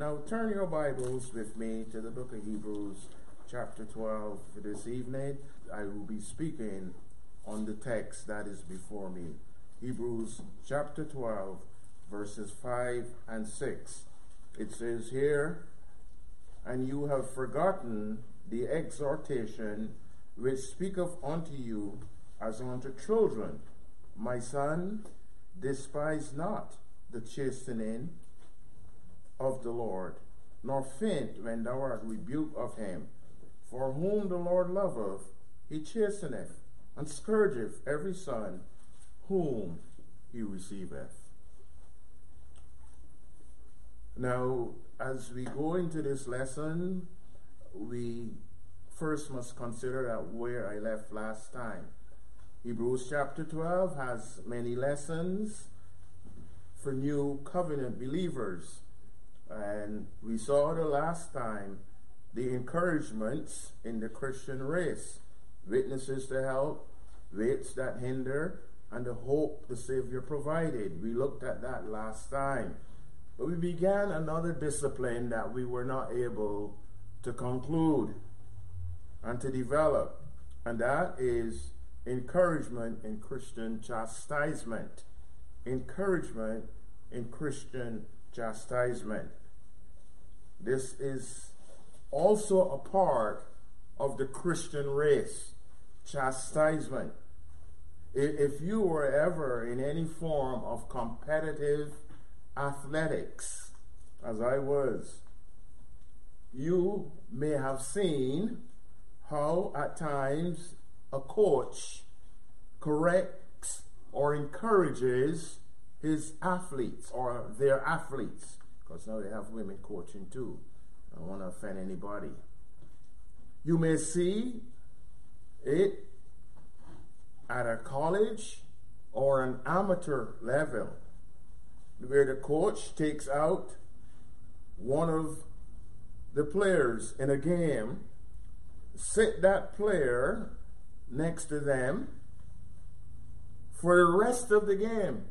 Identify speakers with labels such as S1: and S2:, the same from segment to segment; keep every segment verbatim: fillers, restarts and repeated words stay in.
S1: Now turn your Bibles with me to the book of Hebrews chapter twelve for this evening. I will be speaking on the text that is before me. Hebrews chapter twelve verses five and six. It says here, "And you have forgotten the exhortation which speaketh unto you as unto children. My son, despise not the chastening of the Lord, nor faint when thou art rebuked of him. For whom the Lord loveth, he chasteneth, and scourgeth every son whom he receiveth." Now, as we go into this lesson, we first must consider that where I left last time. Hebrews chapter twelve has many lessons for new covenant believers. And we saw the last time the encouragements in the Christian race, witnesses to help, weights that hinder, and the hope the Savior provided. We looked at that last time. But we began another discipline that we were not able to conclude and to develop, and that is encouragement in Christian chastisement. Encouragement in Christian chastisement. This is also a part of the Christian race, chastisement. If you were ever in any form of competitive athletics, as I was, you may have seen how at times a coach corrects or encourages his athletes or their athletes. Because now they have women coaching too. I don't want to offend anybody. You may see it at a college or an amateur level, where the coach takes out one of the players in a game, sit that player next to them for the rest of the game.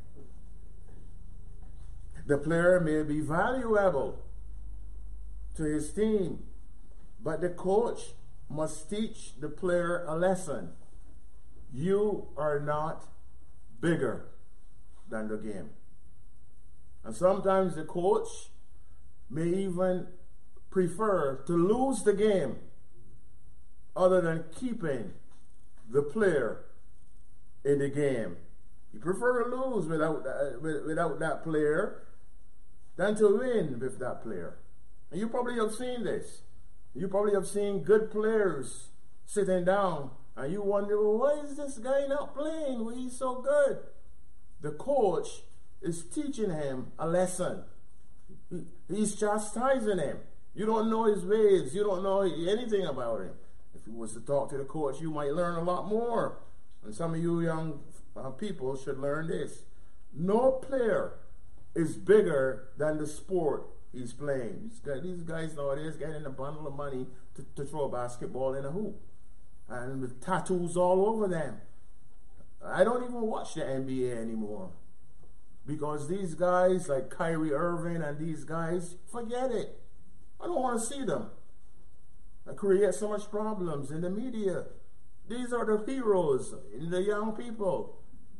S1: The player may be valuable to his team, but the coach must teach the player a lesson. You are not bigger than the game. And sometimes the coach may even prefer to lose the game other than keeping the player in the game. You prefer to lose without, uh, without that player than to win with that player. And you probably have seen this. You probably have seen good players sitting down and you wonder, well, why is this guy not playing when he's so good? The coach is teaching him a lesson. He's chastising him. You don't know his ways. You don't know anything about him. If you was to talk to the coach, you might learn a lot more. And some of you young uh, people should learn this. No player is bigger than the sport he's playing. These guys, these guys nowadays getting a bundle of money to, to throw a basketball in a hoop. And with tattoos all over them. I don't even watch the N B A anymore. Because these guys like Kyrie Irving and these guys, forget it. I don't want to see them. They create so much problems in the media. These are the heroes in the young people.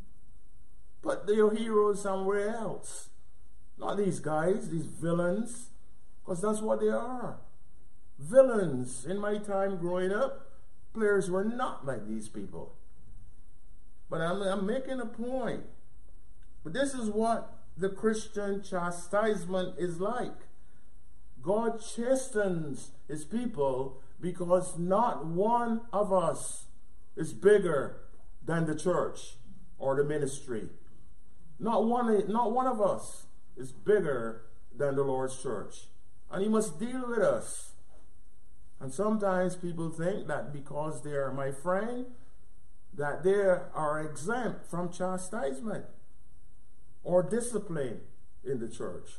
S1: Put their heroes somewhere else. Not these guys, these villains. Because that's what they are. Villains. In my time growing up, players were not like these people. But I'm, I'm making a point. But this is what the Christian chastisement is like. God chastens his people because not one of us is bigger than the church or the ministry. Not one, not one of us is bigger than the Lord's church. And he must deal with us. And sometimes people think that because they are my friend, that they are exempt from chastisement or discipline in the church.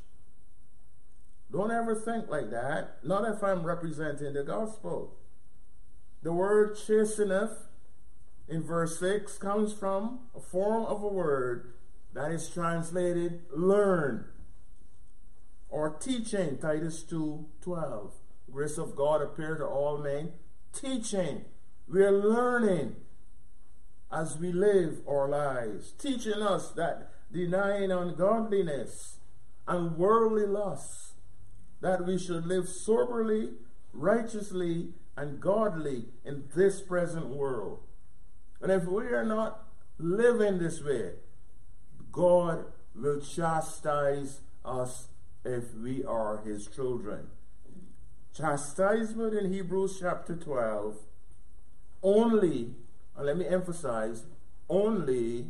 S1: Don't ever think like that. Not if I'm representing the gospel. The word chasteneth in verse six comes from a form of a word that is translated learn or teaching, Titus two twelve. Grace of God appear to all men, teaching. We are learning as we live our lives, teaching us that denying ungodliness and worldly lusts, that we should live soberly, righteously, and godly in this present world. And if we are not living this way, God will chastise us if we are his children. Chastisement in Hebrews chapter twelve only, and let me emphasize, only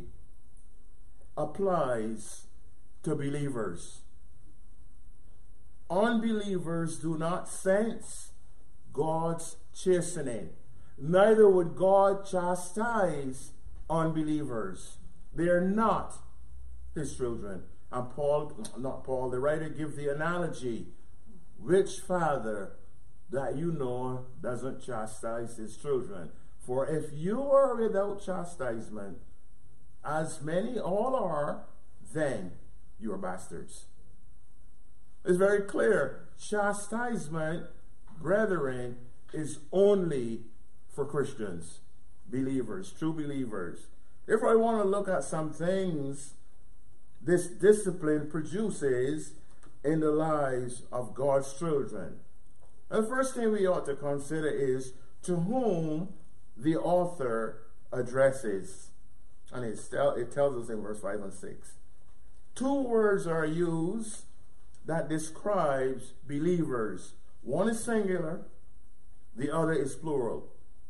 S1: applies to believers. Unbelievers do not sense God's chastening. Neither would God chastise unbelievers. They are not his children. And Paul, not Paul, the writer gives the analogy. Which father that you know doesn't chastise his children? For if you are without chastisement, as many all are, then you are bastards. It's very clear. Chastisement, brethren, is only for Christians, believers, true believers. If I want to look at some things this discipline produces in the lives of God's children, and the first thing we ought to consider is to whom the author addresses. And it, it tells us in verse five and six. Two words are used that describes believers. One is singular, the other is plural.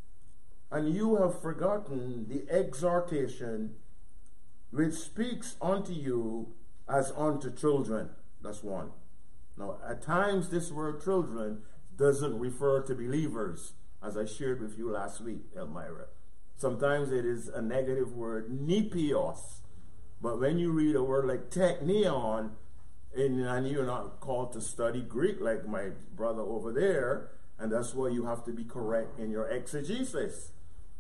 S1: And you have forgotten the exhortation which speaks unto you as unto children. That's one. Now, at times this word children doesn't refer to believers, as I shared with you last week, Elmira. Sometimes it is a negative word, nepios. But when you read a word like teknion, and, and you're not called to study Greek like my brother over there, and that's why you have to be correct in your exegesis.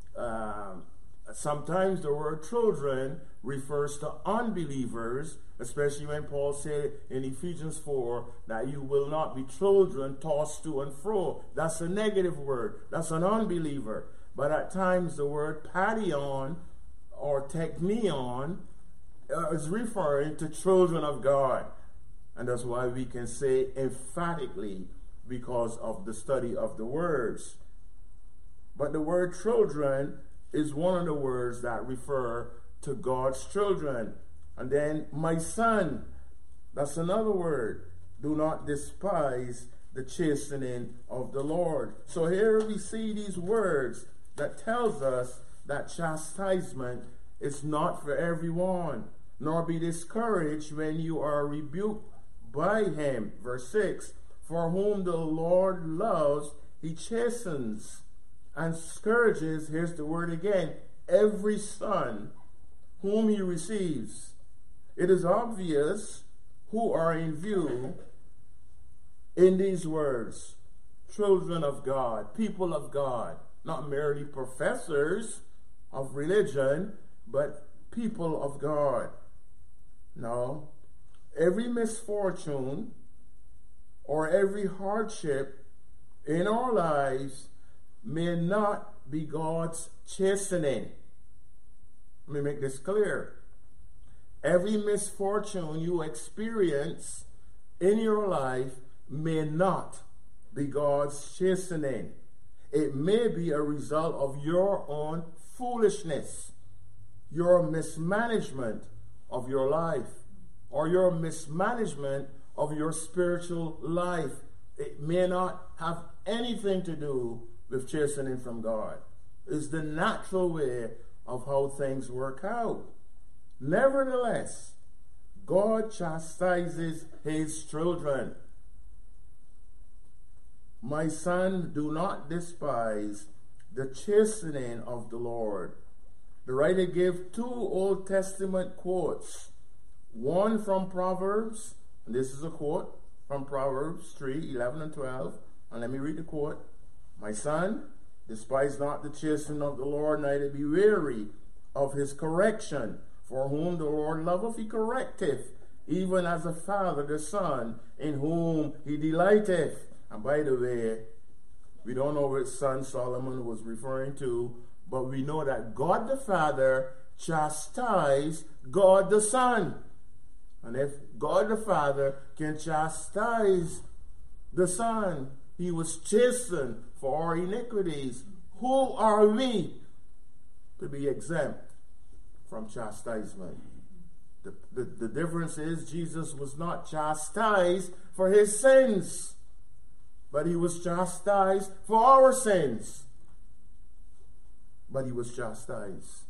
S1: Um, sometimes the word children refers to unbelievers, especially when Paul said in Ephesians four that you will not be children tossed to and fro. That's a negative word. That's an unbeliever. But at times the word padion or teknion uh, is referring to children of God. And that's why we can say emphatically, because of the study of the words. But the word children is one of the words that refer to God's children. And then my son, that's another word. Do not despise the chastening of the Lord. So here we see these words that tells us that chastisement is not for everyone, nor be discouraged when you are rebuked by him. Verse six, for whom the Lord loves, he chastens and scourges, here's the word again, every son whom he receives. It is obvious who are in view in these words. Children of God, people of God, not merely professors of religion, but people of God. No, every misfortune or every hardship in our lives may not be God's chastening. Let me make this clear. Every misfortune you experience in your life may not be God's chastening. It may be a result of your own foolishness, your mismanagement of your life, or your mismanagement of your spiritual life. It may not have anything to do with chastening from God. It's the natural way of how things work out. Nevertheless, God chastises his children. My son, do not despise the chastening of the Lord. The writer gave two Old Testament quotes. One from Proverbs, and this is a quote from Proverbs three, eleven and twelve. And let me read the quote. My son, despise not the chastening of the Lord, neither be weary of his correction. For whom the Lord loveth, he correcteth, even as the Father the Son, in whom he delighteth. And by the way, we don't know which son Solomon was referring to, but we know that God the Father chastised God the Son. And if God the Father can chastise the Son, he was chastened for our iniquities. Who are we to be exempt from chastisement? The, the, the difference is Jesus was not chastised for his sins, but he was chastised for our sins. But he was chastised.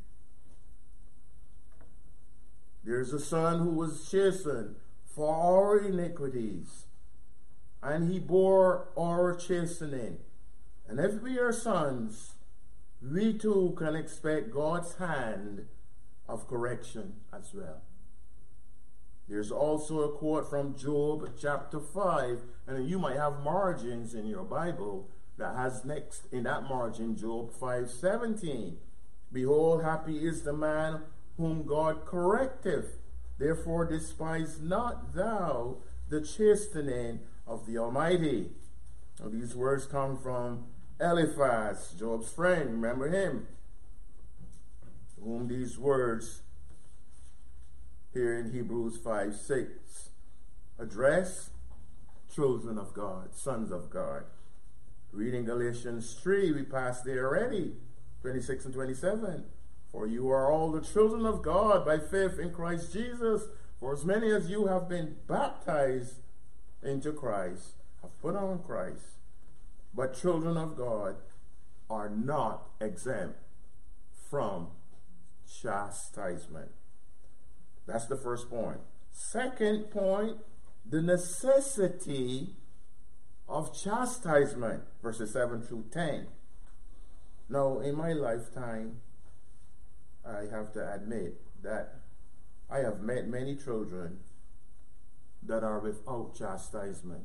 S1: There's a son who was chastened for our iniquities, and he bore our chastening. And if we are sons, we too can expect God's hand of correction as well. There's also a quote from Job chapter five, and you might have margins in your Bible that has next in that margin Job five seventeen. Behold, happy is the man whom God correcteth. Therefore despise not thou the chastening of the Almighty. Now, these words come from Eliphaz, Job's friend. Remember him? Whom these words here in Hebrews five six address children of God, sons of God. Reading Galatians three, we passed there already, twenty-six and twenty-seven. For you are all the children of God by faith in Christ Jesus. For as many as you have been baptized into Christ, have put on Christ. But children of God are not exempt from chastisement. That's the first point. Second point, the necessity of chastisement, verses seven through ten. Now, in my lifetime, I have to admit that I have met many children that are without chastisement.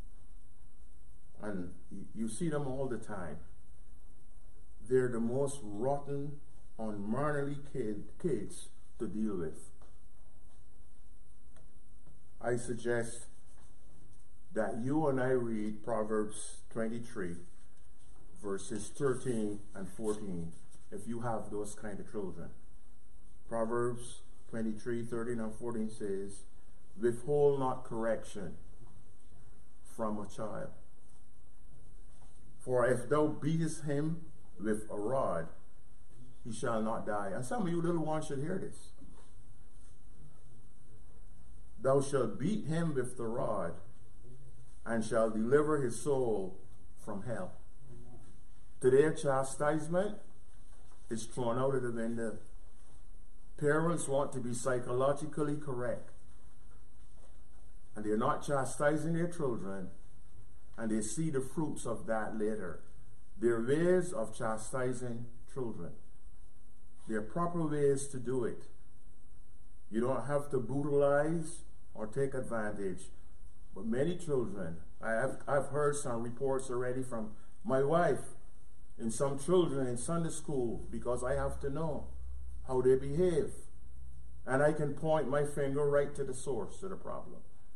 S1: And you see them all the time. They're the most rotten, unmannerly kid, kids to deal with. I suggest that you and I read Proverbs twenty-three, verses thirteen and fourteen, if you have those kind of children. Proverbs twenty-three, thirteen and fourteen says, withhold not correction from a child. For if thou beatest him with a rod, he shall not die. And some of you little ones should hear this. Thou shalt beat him with the rod, and shall deliver his soul from hell. Today, chastisement is thrown out of the window. Parents want to be psychologically correct, and they're not chastising their children, and they see the fruits of that later. There are ways of chastising children. There are proper ways to do it. You don't have to brutalize or take advantage. But many children, I have, I've heard some reports already from my wife and some children in Sunday school, because I have to know how they behave. And I can point my finger right to the source of the problem.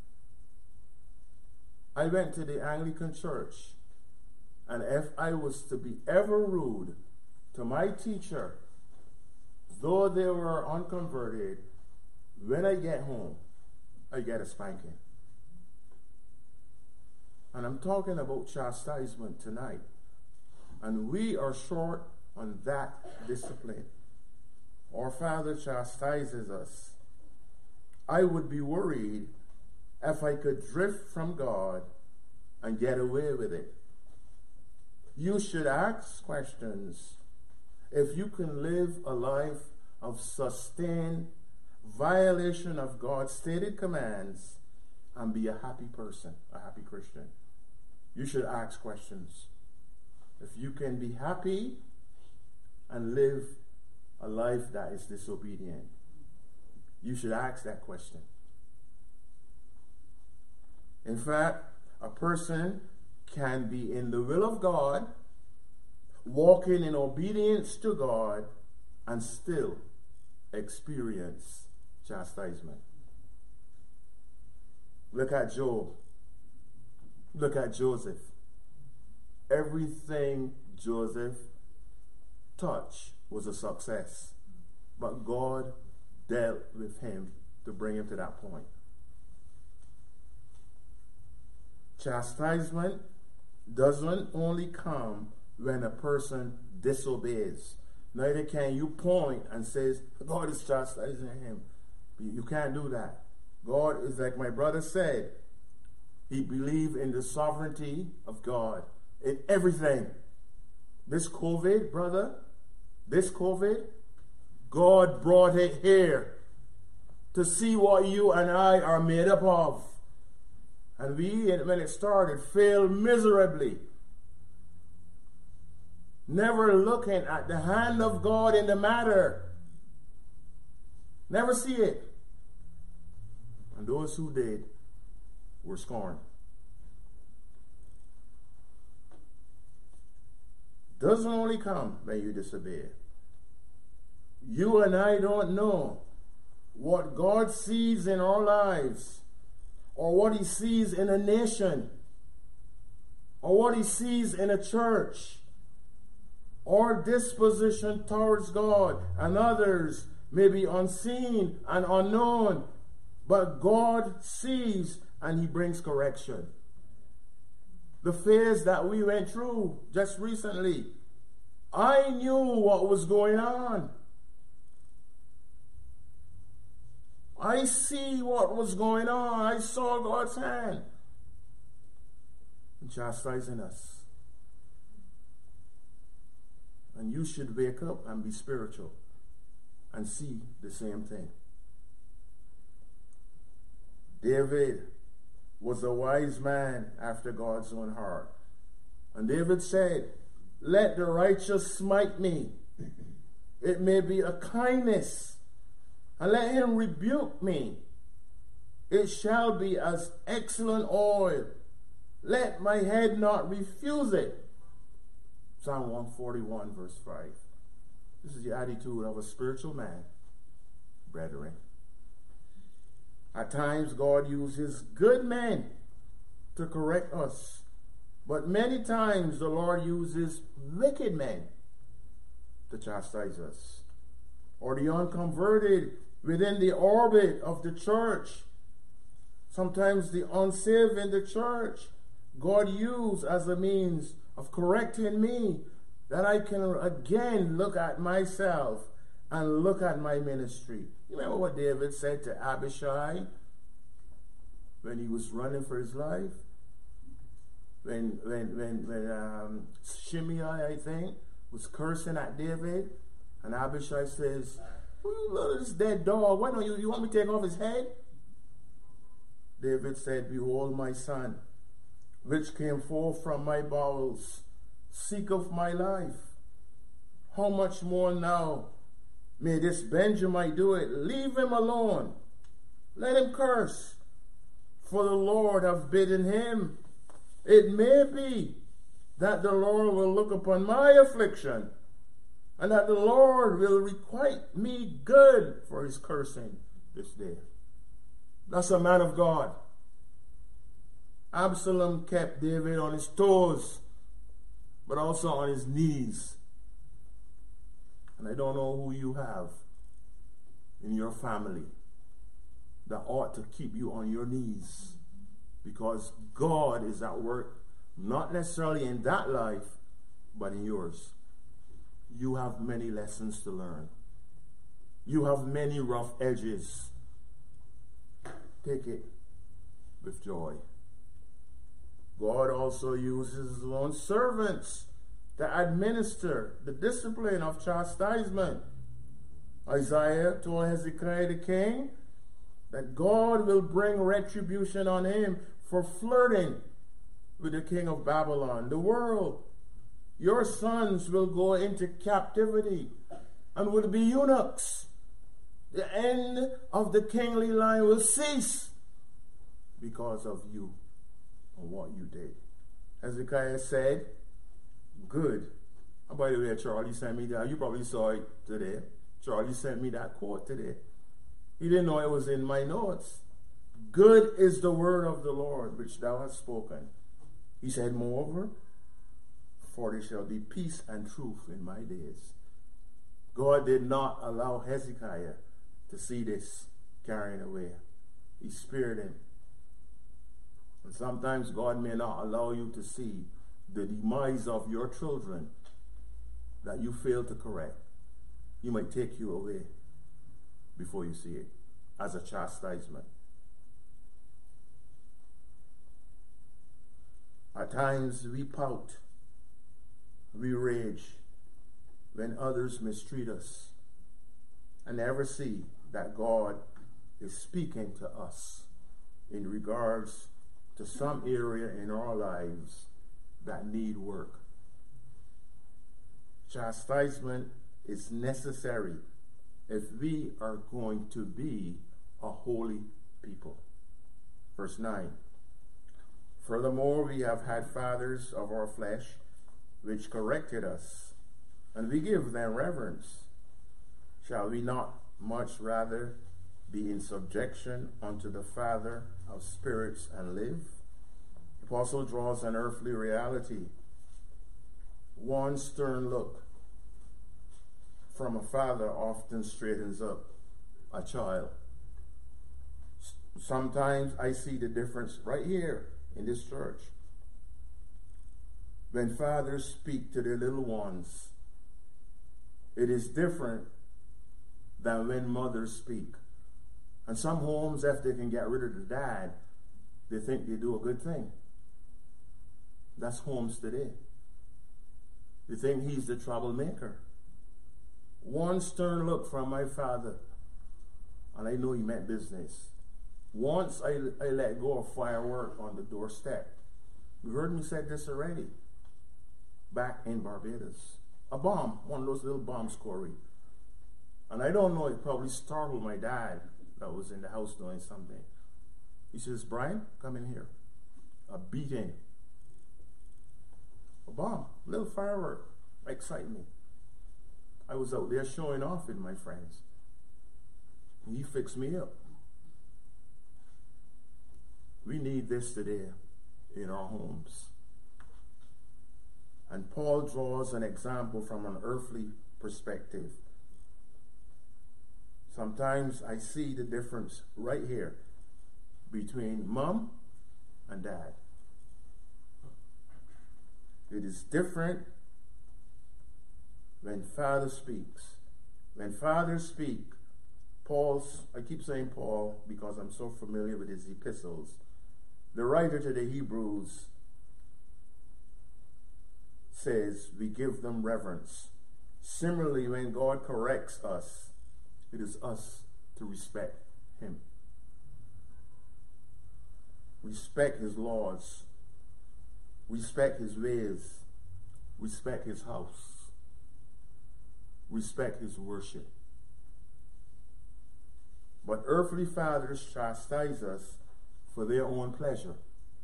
S1: I went to the Anglican church, and if I was to be ever rude to my teacher, though they were unconverted, when I get home, I get a spanking. And I'm talking about chastisement tonight. And we are short on that discipline. Our Father chastises us. I would be worried if I could drift from God and get away with it. You should ask questions. If you can live a life of sustained violation of God's stated commands and be a happy person, a happy Christian, you should ask questions. If you can be happy and live a life that is disobedient, you should ask that question. In fact, a person can be in the will of God, walking in obedience to God, and still experience chastisement. Look at Job. Look at Joseph. Everything Joseph touched was a success. But God dealt with him to bring him to that point. Chastisement doesn't only come when a person disobeys. Neither can you point and say, God is chastising him. You can't do that. God is, like my brother said, he believed in the sovereignty of God in everything. This COVID, brother, this COVID, God brought it here to see what you and I are made up of. And we, when it started, failed miserably. Never looking at the hand of God in the matter. Never see it. And those who did were scorned. Doesn't only come when you disobey. You and I don't know what God sees in our lives, or what he sees in a nation, or what he sees in a church. Our disposition towards God and others may be unseen and unknown, but God sees and he brings correction. The phase that we went through just recently, I knew what was going on. I see what was going on. I saw God's hand chastising us. And you should wake up and be spiritual and see the same thing. David was a wise man after God's own heart. And David said, let the righteous smite me. It may be a kindness. And let him rebuke me. It shall be as excellent oil. Let my head not refuse it. Psalm one forty-one, verse five. This is the attitude of a spiritual man, brethren. At times, God uses good men to correct us. But many times, the Lord uses wicked men to chastise us. Or the unconverted within the orbit of the church. Sometimes the unsaved in the church, God used as a means of correcting me, that I can again look at myself and look at my ministry. You remember what David said to Abishai when he was running for his life? When, when, when, when um, Shimei, I think, was cursing at David, and Abishai says, "Oh, look at this dead dog. Why don't you, you want me to take off his head?" David said, "Behold my son, which came forth from my bowels, seeketh my life. How much more now may this Benjamin do it? Leave him alone. Let him curse, for the Lord hath bidden him. It may be that the Lord will look upon my affliction, and that the Lord will requite me good for his cursing this day." That's a man of God. Absalom kept David on his toes, but also on his knees. And I don't know who you have in your family that ought to keep you on your knees, because God is at work, not necessarily in that life, but in yours. You have many lessons to learn. You have many rough edges. Take it with joy. God also uses his own servants to administer the discipline of chastisement. Isaiah told Hezekiah the king that God will bring retribution on him for flirting with the king of Babylon, the world. Your sons will go into captivity and will be eunuchs. The end of the kingly line will cease because of you and what you did. Hezekiah said, "Good." And by the way, Charlie sent me that. You probably saw it today. Charlie sent me that quote today. He didn't know it was in my notes. Good is the word of the Lord which thou hast spoken. He said, moreover, for there shall be peace and truth in my days. God did not allow Hezekiah to see this carrying away. He spared him. And sometimes God may not allow you to see the demise of your children that you fail to correct. He might take you away before you see it as a chastisement. At times we pout, we rage when others mistreat us, and never see that God is speaking to us in regards to some area in our lives that need work. Chastisement is necessary if we are going to be a holy people. Verse nine. Furthermore, we have had fathers of our flesh, which corrected us, and we give them reverence. Shall we not much rather be in subjection unto the Father of spirits and live? The apostle draws an earthly reality. One stern look from a father often straightens up a child. Sometimes I see the difference right here in this church. When fathers speak to their little ones, it is different than when mothers speak. And some homes, if they can get rid of the dad, they think they do a good thing. That's homes today. They think he's the troublemaker. One stern look from my father, and I know he meant business. Once I, I let go of firework on the doorstep. You heard me say this already. Back in Barbados. A bomb, one of those little bombs, Corey. And I don't know, it probably startled my dad that was in the house doing something. He says, Brian, come in here. A beating. A bomb, little firework. Excite me. I was out there showing off with my friends. He fixed me up. We need this today in our homes. And Paul draws an example from an earthly perspective. Sometimes I see the difference right here between mom and dad. It is different when father speaks. When fathers speak, Paul's, I keep saying Paul because I'm so familiar with his epistles. The writer to the Hebrews says we give them reverence. Similarly, when God corrects us, it is us to respect him. Respect his laws. Respect his ways. Respect his house. Respect his worship. But earthly fathers chastise us for their own pleasure.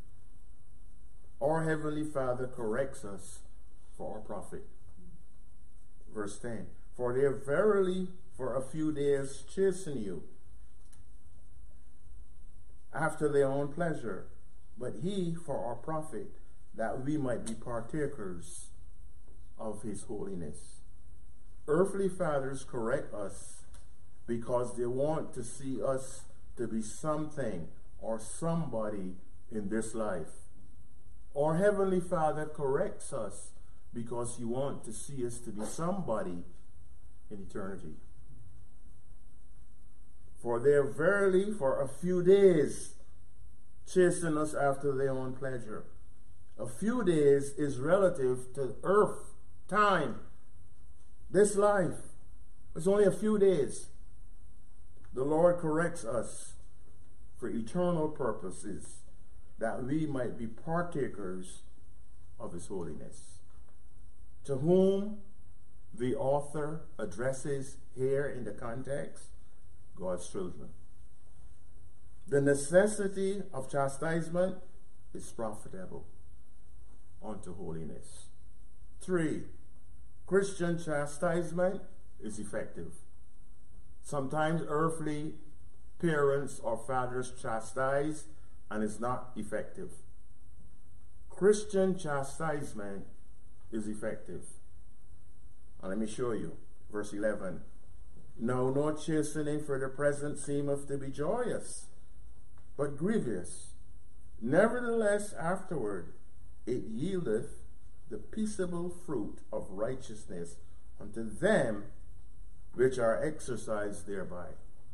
S1: Our Heavenly Father corrects us for our profit. Verse ten. For they verily for a few days chasten you after their own pleasure, but he for our profit, that we might be partakers of his holiness. Earthly fathers correct us because they want to see us to be something or somebody in this life. Our Heavenly Father corrects us because he wants to see us to be somebody in eternity. For they verily for a few days chasten us after their own pleasure. A few days is relative to earth, time, this life. It's only a few days. The Lord corrects us for eternal purposes, that we might be partakers of his holiness. To whom the author addresses here in the context, God's children. The necessity of chastisement is profitable unto holiness. Three, Christian chastisement is effective. Sometimes earthly parents or fathers chastise and it's not effective. Christian chastisement is effective. And let me show you. Verse eleven. Now no chastening for the present seemeth to be joyous, but grievous. Nevertheless afterward it yieldeth the peaceable fruit of righteousness unto them which are exercised thereby.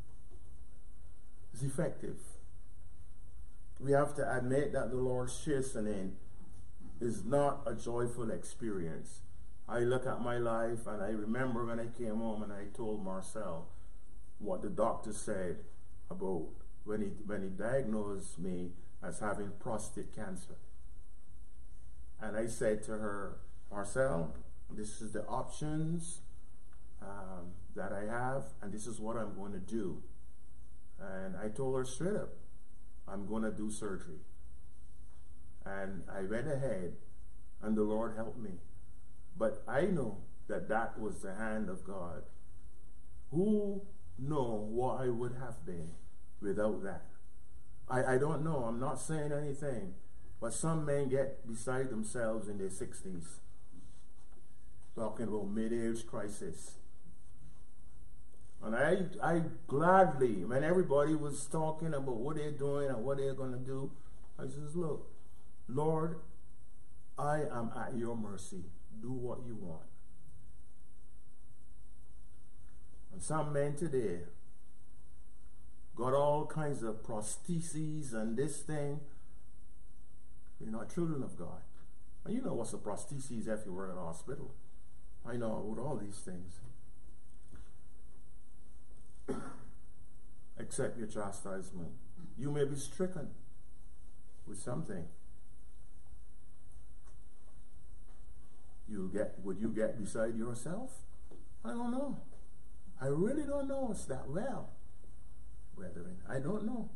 S1: It's effective. We have to admit that the Lord's chastening is not a joyful experience. I look at my life and I remember when I came home and I told Marcel what the doctor said about when he when he diagnosed me as having prostate cancer. And I said to her, Marcel, this is the options um, that I have, and this is what I'm going to do. And I told her straight up, I'm going to do surgery. And I went ahead, and the Lord helped me. But I know that that was the hand of God. Who know what I would have been without that? I, I don't know. I'm not saying anything. But some men get beside themselves in their sixties, talking about mid-age crisis. And I, I gladly, when everybody was talking about what they're doing and what they're going to do, I says, look, Lord, I am at your mercy. Do what you want. And some men today got all kinds of prostheses and this thing. You're not children of God. And you know what's a prosthesis if you were in a hospital. I know about all these things. Accept your chastisement. You may be stricken with something. You'll get, would you get beside yourself? I don't know. I really don't know us that well, brethren. I don't know.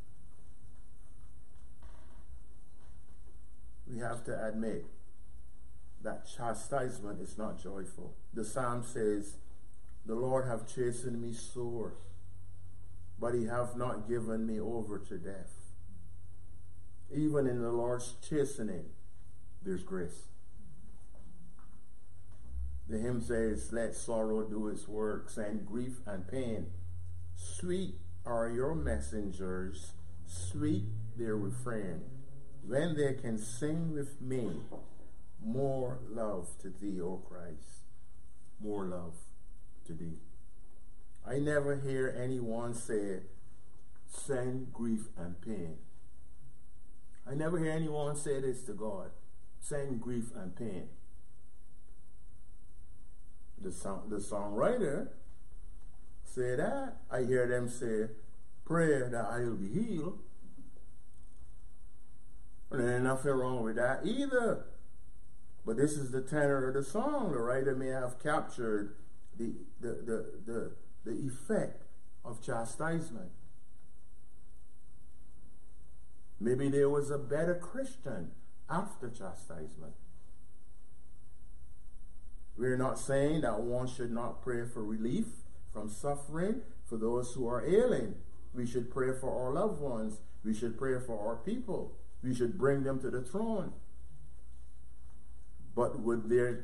S1: We have to admit that chastisement is not joyful. The psalm says, the Lord hath chastened me sore, but he hath not given me over to death. Even in the Lord's chastening, there's grace. The hymn says, let sorrow do its works, and grief and pain. Sweet are your messengers, sweet their refrain, when they can sing with me, more love to thee, O Christ, more love to thee. I never hear anyone say, send grief and pain. I never hear anyone say this to God, send grief and pain. The song, the songwriter say that. I hear them say, pray that I will be healed. And there's nothing wrong with that either. But this is the tenor of the song. The writer may have captured the, the, the, the, the effect of chastisement. Maybe there was a better Christian after chastisement. We're not saying that one should not pray for relief from suffering for those who are ailing. We should pray for our loved ones. We should pray for our people. We should bring them to the throne. But would their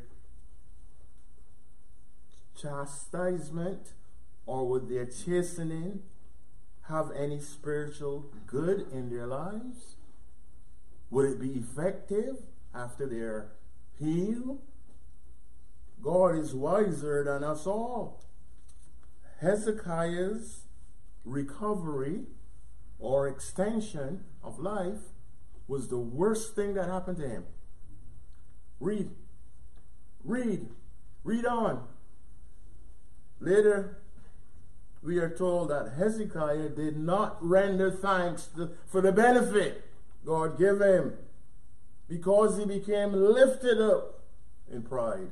S1: chastisement or would their chastening have any spiritual good in their lives? Would it be effective after they're healed? God is wiser than us all. Hezekiah's recovery or extension of life was the worst thing that happened to him. Read. Read. Read on. Later, we are told that Hezekiah did not render thanks to, for the benefit God gave him because he became lifted up in pride.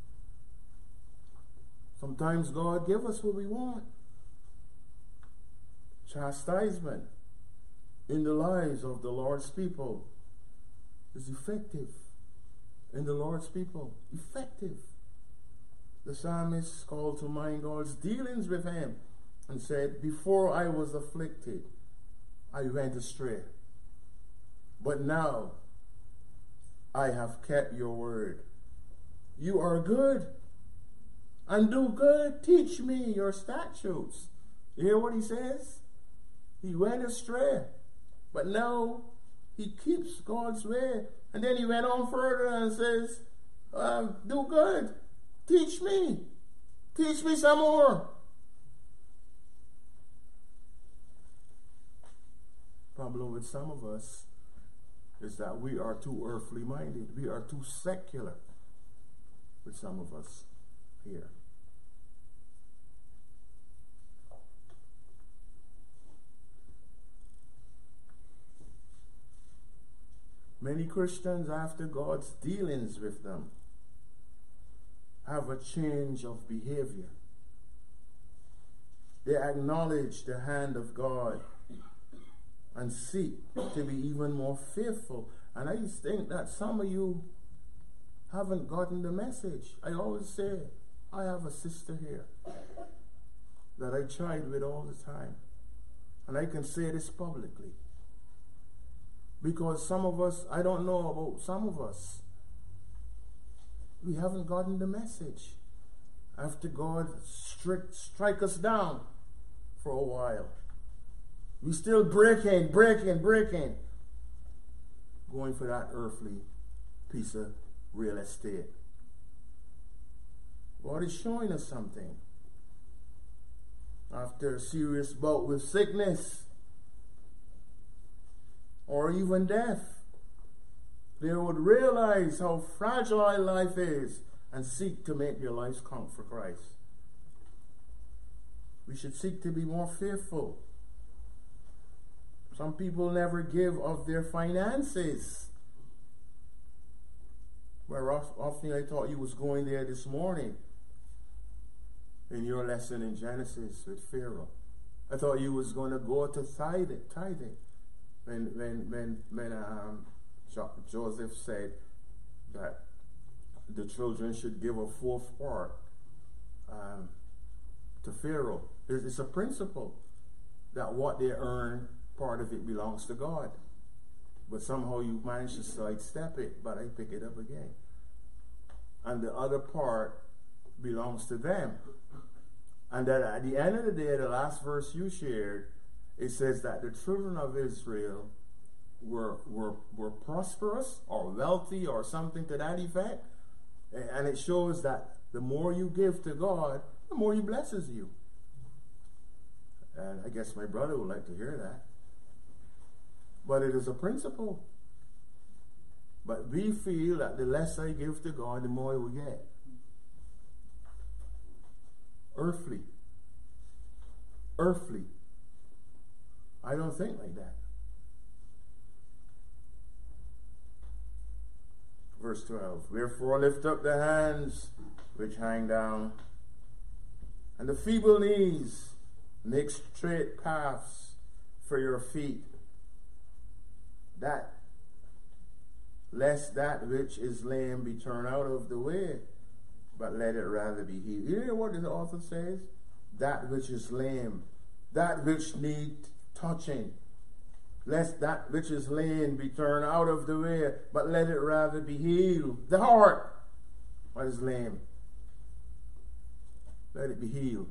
S1: Sometimes God gives us what we want. Chastisement in the lives of the Lord's people is effective. In the Lord's people, effective. The psalmist called to mind God's dealings with him and said, before I was afflicted, I went astray. But now I have kept your word. You are good and do good. Teach me your statutes. You hear what he says? He went astray, but now he keeps God's way. And then he went on further and says, um, do good. Teach me. Teach me some more. Problem with some of us is that we are too earthly minded. We are too secular with some of us here. Many Christians, after God's dealings with them, have a change of behavior. They acknowledge the hand of God and seek to be even more faithful. And I just think that some of you haven't gotten the message. I always say, I have a sister here that I tried with all the time. And I can say this publicly. Because some of us, I don't know about some of us, we haven't gotten the message. After God stri- strike us down for a while, we still breaking, breaking, breaking, going for that earthly piece of real estate. God is showing us something. After a serious bout with sickness, or even death, they would realize how fragile life is and seek to make their lives count for Christ. We should seek to be more faithful. Some people never give of their finances. Where often I thought you was going there this morning in your lesson in Genesis with Pharaoh. I thought you was going to go to tithing. tithing. When when when when um, jo- Joseph said that the children should give a fourth part um, to Pharaoh, it's, it's a principle that what they earn, part of it belongs to God. But somehow you manage to sidestep it, but I pick it up again. And the other part belongs to them. And that at the end of the day, the last verse you shared, it says that the children of Israel were, were, were prosperous or wealthy or something to that effect. And it shows that the more you give to God, the more he blesses you. And I guess my brother would like to hear that. But it is a principle. But we feel that the less I give to God, the more I will get. Earthly. Earthly. I don't think like that. Verse twelve. Wherefore lift up the hands which hang down, and the feeble knees, make straight paths for your feet, that lest that which is lame be turned out of the way, but let it rather be healed. You hear what the author says? That which is lame, that which need touching, lest that which is lame be turned out of the way, but let it rather be healed. The heart, what is lame, let it be healed.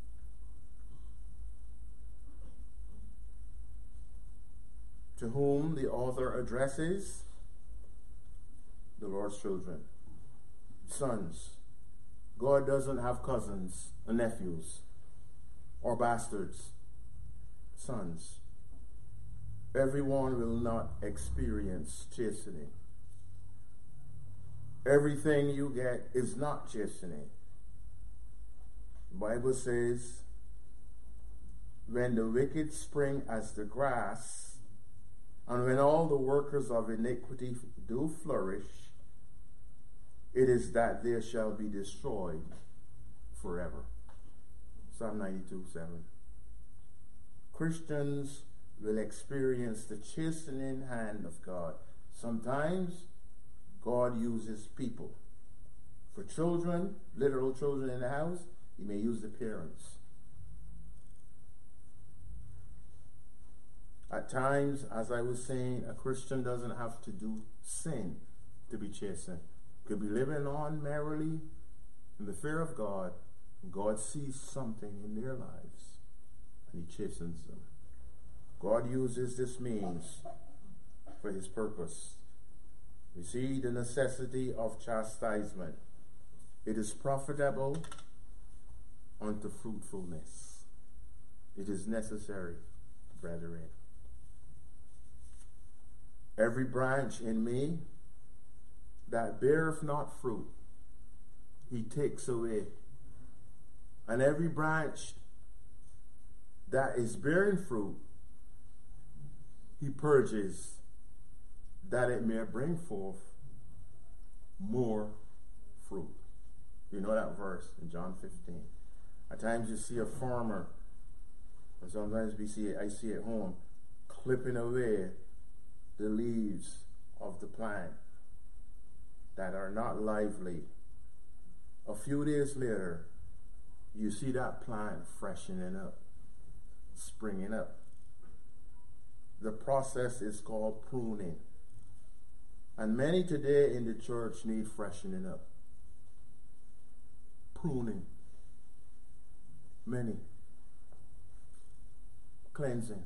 S1: To whom the author addresses the Lord's children, sons. God doesn't have cousins or nephews or bastards. Sons. Everyone will not experience chastening. Everything you get is not chastening. The Bible says, when the wicked spring as the grass, and when all the workers of iniquity do flourish, it is that they shall be destroyed forever. Psalm ninety-two, seven. Christians will experience the chastening hand of God. Sometimes God uses people. For children, literal children in the house, he may use the parents. At times, as I was saying, a Christian doesn't have to do sin to be chastened. Could be living on merrily in the fear of God, and God sees something in their lives, and he chastens them. God uses this means for his purpose. You see the necessity of chastisement. It is profitable unto fruitfulness. It is necessary, brethren. Every branch in me that beareth not fruit, he takes away. And every branch that is bearing fruit, he purges, that it may bring forth more fruit. You know that verse in John fifteen. At times you see a farmer, and sometimes we see it, I see it at home, clipping away the leaves of the plant that are not lively. A few days later, you see that plant freshening up, springing up. The process is called pruning. And many today in the church need freshening up. Pruning. Many. Cleansing.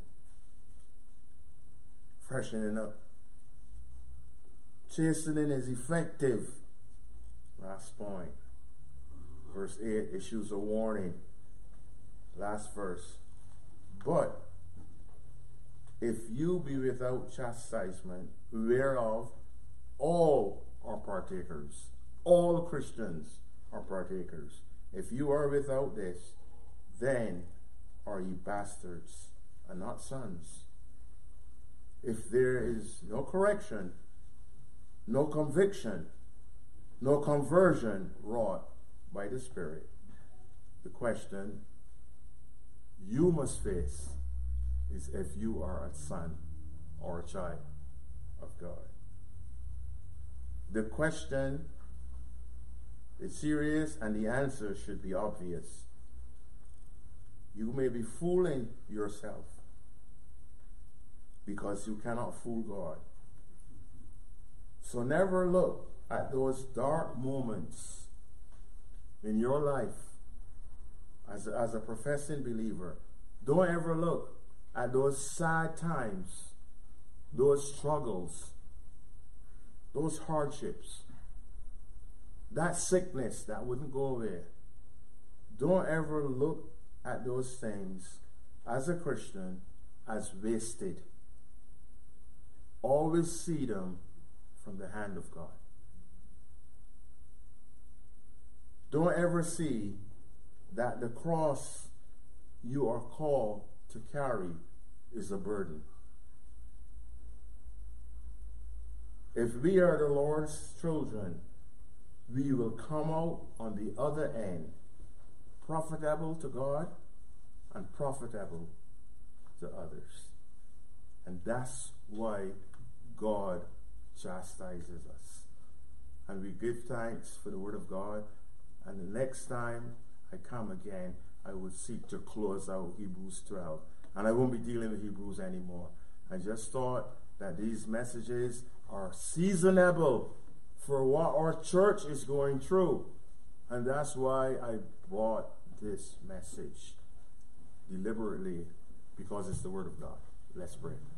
S1: Freshening up. Chastening is effective. Last point. Verse eight issues a warning. Last verse. But if you be without chastisement, whereof all are partakers, all Christians are partakers. If you are without this, then are ye bastards and not sons. If there is no correction, no conviction, no conversion wrought by the Spirit, the question you must face is if you are a son or a child of God. The question is serious and the answer should be obvious. You may be fooling yourself because you cannot fool God. So never look at those dark moments in your life as a, as a professing believer. Don't ever look at those sad times, those struggles, those hardships, that sickness that wouldn't go away. Don't ever look at those things as a Christian as wasted. Always see them from the hand of God. Don't ever see that the cross you are called to carry is a burden. If we are the Lord's children, we will come out on the other end profitable to God and profitable to others. And that's why God chastises us. And we give thanks for the word of God. And the next time I come again, I will seek to close out Hebrews twelve. And I won't be dealing with Hebrews anymore. I just thought that these messages are seasonable for what our church is going through. And that's why I brought this message deliberately, because it's the word of God. Let's pray.